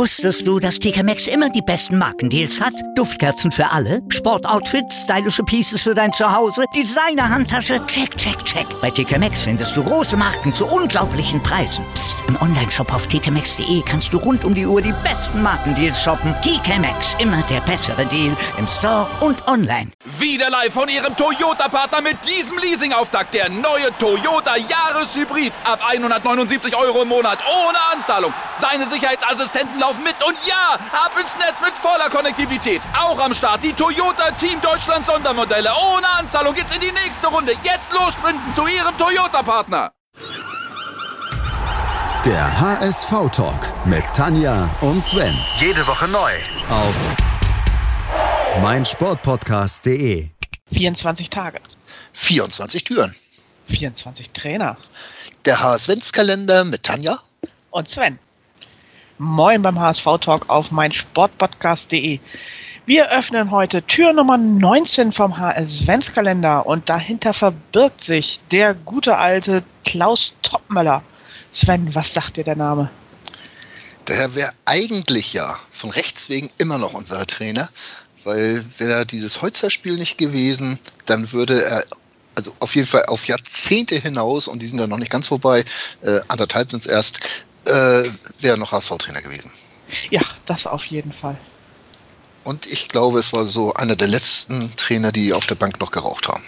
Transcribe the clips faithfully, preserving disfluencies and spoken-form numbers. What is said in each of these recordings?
Wusstest du, dass T K Maxx immer die besten Markendeals hat? Duftkerzen für alle, Sportoutfits, stylische Pieces für dein Zuhause, Designer-Handtasche, check, check, check. Bei T K Maxx findest du große Marken zu unglaublichen Preisen. Psst. Im Onlineshop auf t k maxx punkt de kannst du rund um die Uhr die besten Markendeals shoppen. T K Maxx, immer der bessere Deal im Store und online. Wieder live von Ihrem Toyota-Partner mit diesem Leasing-Auftakt. Der neue Toyota Jahreshybrid. Ab hundertneunundsiebzig Euro im Monat. Ohne Anzahlung. Seine Sicherheitsassistenten laufen mit. Und ja, ab ins Netz mit voller Konnektivität. Auch am Start die Toyota Team Deutschland Sondermodelle. Ohne Anzahlung geht's in die nächste Runde. Jetzt los sprinten zu Ihrem Toyota-Partner. Der H S V-Talk mit Tanja und Sven. Jede Woche neu. Auf meinsportpodcast punkt de. vierundzwanzig Tage. vierundzwanzig Türen. vierundzwanzig Trainer. Der H S V-Kalender mit Tanja und Sven. Moin beim H S V-Talk auf meinsportpodcast punkt de. Wir öffnen heute Tür Nummer neunzehn vom H S V-Kalender und dahinter verbirgt sich der gute alte Klaus Toppmöller. Sven, was sagt dir der Name? Der wäre eigentlich ja von Rechts wegen immer noch unser Trainer, weil wäre dieses Holzer-Spiel nicht gewesen, dann würde er also auf jeden Fall auf Jahrzehnte hinaus, und die sind ja noch nicht ganz vorbei, äh, anderthalb sind es erst, äh, wäre noch H S V-Trainer gewesen. Ja, das auf jeden Fall. Und ich glaube, es war so einer der letzten Trainer, die auf der Bank noch geraucht haben.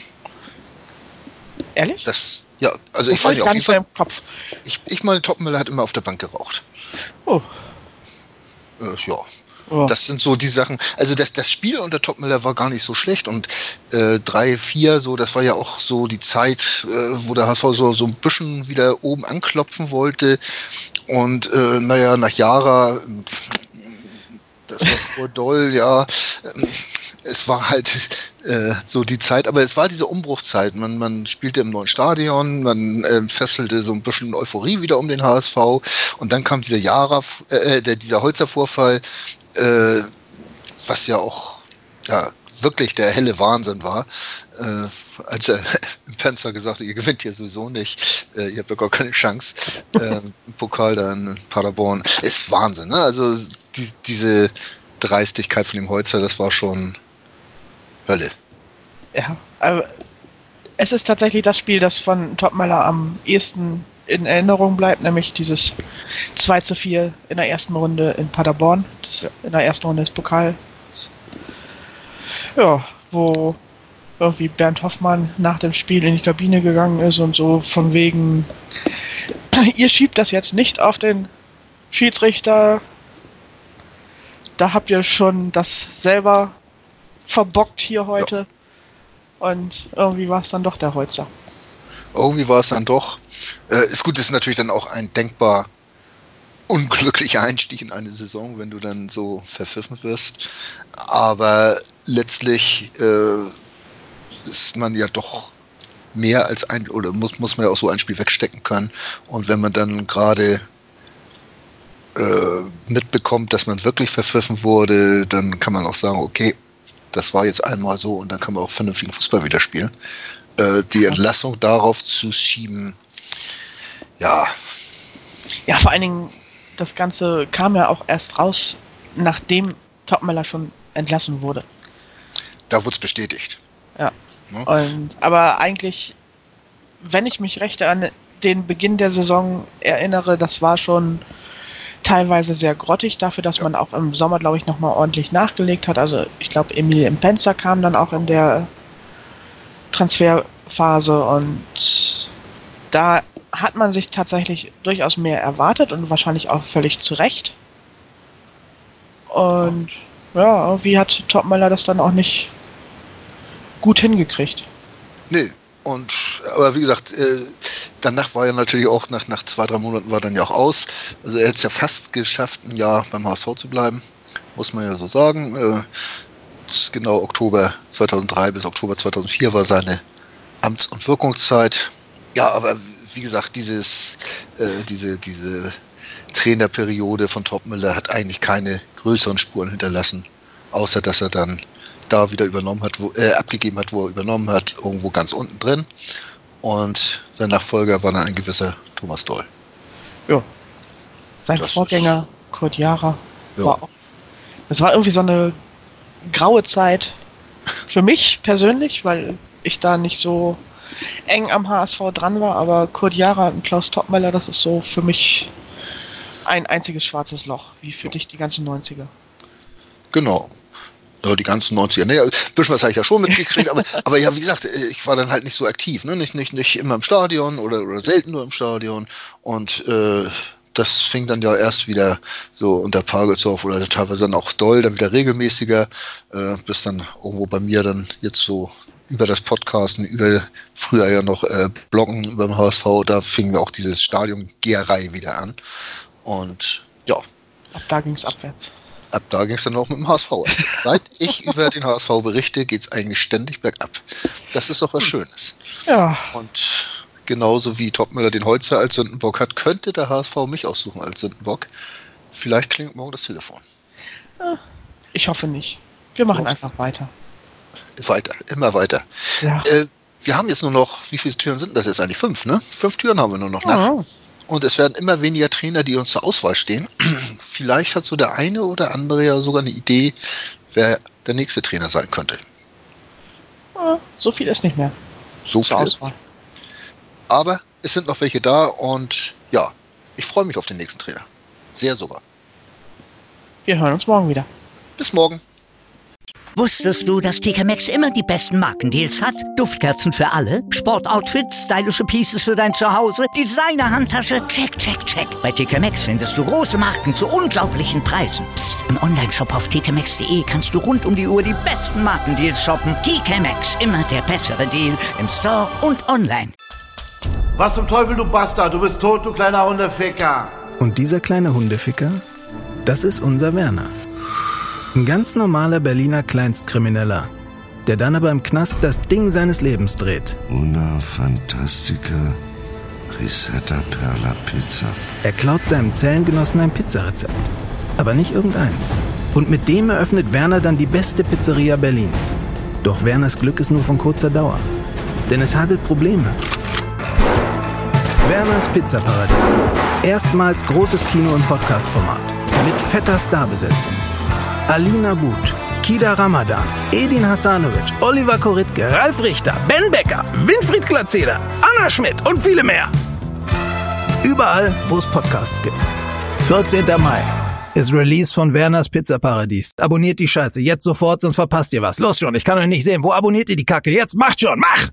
Ehrlich? Das, ja, also das ich weiß nicht, auf jeden Fall. Im Kopf. Ich, ich meine, Toppmöller hat immer auf der Bank geraucht. Oh. Äh, ja. Oh. Das sind so die Sachen, also das, das Spiel unter Toppmöller war gar nicht so schlecht und äh, drei vier, so, das war ja auch so die Zeit, äh, wo der H S V so, so ein bisschen wieder oben anklopfen wollte und äh, naja, nach Jara, das war vor doll, ja, äh, es war halt äh, so die Zeit, aber es war diese Umbruchzeit, man, man spielte im neuen Stadion, man äh, fesselte so ein bisschen Euphorie wieder um den H S V und dann kam dieser Jara, äh, der, dieser Holzer-Vorfall, Äh, was ja auch ja, wirklich der helle Wahnsinn war, äh, als er im Panzer gesagt hat, ihr gewinnt hier sowieso nicht, äh, ihr habt ja gar keine Chance, äh, im Pokal da in Paderborn, ist Wahnsinn, ne? Also die, diese Dreistigkeit von dem Holzer, das war schon Hölle. Ja, aber es ist tatsächlich das Spiel, das von Toppmöller am ehesten in Erinnerung bleibt, nämlich dieses zwei zu vier in der ersten Runde in Paderborn, das ja. in der ersten Runde des Pokals. Ja, wo irgendwie Bernd Hoffmann nach dem Spiel in die Kabine gegangen ist und so von wegen, ihr schiebt das jetzt nicht auf den Schiedsrichter, da habt ihr schon das selber verbockt hier heute. Ja. Und irgendwie war es dann doch der Holzer. Irgendwie war es dann doch. Äh, ist gut, ist natürlich dann auch ein denkbar unglücklicher Einstieg in eine Saison, wenn du dann so verpfiffen wirst. Aber letztlich äh, ist man ja doch mehr als ein, oder muss, muss man ja auch so ein Spiel wegstecken können. Und wenn man dann gerade äh, mitbekommt, dass man wirklich verpfiffen wurde, dann kann man auch sagen, okay, das war jetzt einmal so und dann kann man auch vernünftigen Fußball wieder spielen. Die Entlassung darauf zu schieben, ja. Ja, vor allen Dingen, das Ganze kam ja auch erst raus, nachdem Toppmöller schon entlassen wurde. Da wurde es bestätigt. Ja. ja. Und, aber eigentlich, wenn ich mich recht an den Beginn der Saison erinnere, das war schon teilweise sehr grottig dafür, dass ja. man auch im Sommer, glaube ich, nochmal ordentlich nachgelegt hat. Also ich glaube, Emil Mpenza kam dann auch in der Transferphase und da hat man sich tatsächlich durchaus mehr erwartet und wahrscheinlich auch völlig zu Recht. Und ja, irgendwie hat Toppmöller das dann auch nicht gut hingekriegt. Nee, und aber wie gesagt, äh, danach war ja natürlich auch, nach, nach zwei, drei Monaten war dann ja auch aus. Also er hat es ja fast geschafft, ein Jahr beim H S V zu bleiben, muss man ja so sagen. Äh, Genau, Oktober zweitausenddrei bis Oktober zweitausendvier war seine Amts- und Wirkungszeit. Ja, aber wie gesagt, dieses, äh, diese, diese Trainerperiode von Toppmöller hat eigentlich keine größeren Spuren hinterlassen, außer dass er dann da wieder übernommen hat, wo, äh, abgegeben hat, wo er übernommen hat, irgendwo ganz unten drin. Und sein Nachfolger war dann ein gewisser Thomas Doll. Ja. Sein das Vorgänger, Kurt Jara. Ja. War auch, das war irgendwie so eine graue Zeit für mich persönlich, weil ich da nicht so eng am H S V dran war, aber Kurt Jara und Klaus Toppmöller, das ist so für mich ein einziges schwarzes Loch, wie für dich die ganzen neunziger. Genau. Ja, die ganzen neunziger. Naja, ein bisschen was habe ich ja schon mitgekriegt, aber, aber ja, wie gesagt, ich war dann halt nicht so aktiv, ne? Nicht, nicht, nicht immer im Stadion oder, oder selten nur im Stadion. Und äh, das fing dann ja erst wieder so unter Pagelsdorf oder teilweise dann auch doll, dann wieder regelmäßiger, äh, bis dann irgendwo bei mir dann jetzt so über das Podcasten, über früher ja noch äh, Bloggen über den H S V, da fingen wir auch dieses Stadion-Geherei wieder an. Und ja. Ab da ging es abwärts. Ab da ging es dann auch mit dem H S V. Seit ich über den H S V berichte, geht es eigentlich ständig bergab. Das ist doch was Schönes. Ja. Und genauso wie Toppmöller den Holzer als Sündenbock hat, könnte der H S V mich aussuchen als Sündenbock. Vielleicht klingt morgen das Telefon. Ich hoffe nicht. Wir machen einfach weiter. Weiter, immer weiter. Ja. Äh, wir haben jetzt nur noch, wie viele Türen sind das jetzt eigentlich? Fünf, ne? Fünf Türen haben wir nur noch nach. Oh. Und es werden immer weniger Trainer, die uns zur Auswahl stehen. Vielleicht hat so der eine oder andere ja sogar eine Idee, wer der nächste Trainer sein könnte. Ja, so viel ist nicht mehr. So zur viel. Auswahl. Aber es sind noch welche da und ja, ich freue mich auf den nächsten Trainer. Sehr sogar. Wir hören uns morgen wieder. Bis morgen. Wusstest du, dass T K Maxx immer die besten Markendeals hat? Duftkerzen für alle, Sportoutfits, stylische Pieces für dein Zuhause, Designer-Handtasche, check, check, check. Bei T K Maxx findest du große Marken zu unglaublichen Preisen. Psst. Im Onlineshop auf t k maxx punkt de kannst du rund um die Uhr die besten Markendeals shoppen. T K Maxx, immer der bessere Deal im Store und online. Was zum Teufel, du Bastard? Du bist tot, du kleiner Hundeficker. Und dieser kleine Hundeficker, das ist unser Werner. Ein ganz normaler Berliner Kleinstkrimineller, der dann aber im Knast das Ding seines Lebens dreht. Una Fantastica Risetta Perla Pizza. Er klaut seinem Zellengenossen ein Pizzarezept, aber nicht irgendeins. Und mit dem eröffnet Werner dann die beste Pizzeria Berlins. Doch Werners Glück ist nur von kurzer Dauer, denn es hagelt Probleme. Werners Pizzaparadies. Erstmals großes Kino- und Podcast-Format. Mit fetter Starbesetzung. Alina But, Kida Ramadan, Edin Hasanovic, Oliver Koritke, Ralf Richter, Ben Becker, Winfried Glatzeder, Anna Schmidt und viele mehr. Überall, wo es Podcasts gibt. vierzehnter Mai ist Release von Werners Pizzaparadies. Abonniert die Scheiße jetzt sofort, sonst verpasst ihr was. Los schon, ich kann euch nicht sehen. Wo abonniert ihr die Kacke? Jetzt macht schon, mach!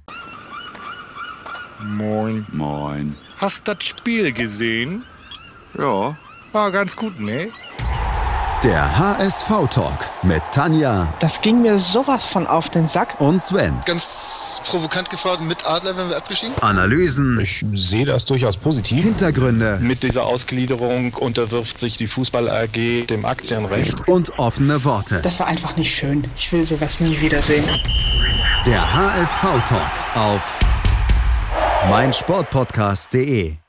Moin. Moin. Hast das Spiel gesehen? Ja. War ganz gut, ne? Der H S V-Talk mit Tanja Das ging mir sowas von auf den Sack. und Sven. Ganz provokant gefragt, mit Adler wären wir abgestiegen? Analysen, Ich sehe das durchaus positiv. Hintergründe Mit dieser Ausgliederung unterwirft sich die Fußball-A G dem Aktienrecht. und offene Worte. Das war einfach nicht schön. Ich will sowas nie wiedersehen. Der H S V-Talk auf meinsportpodcast punkt de.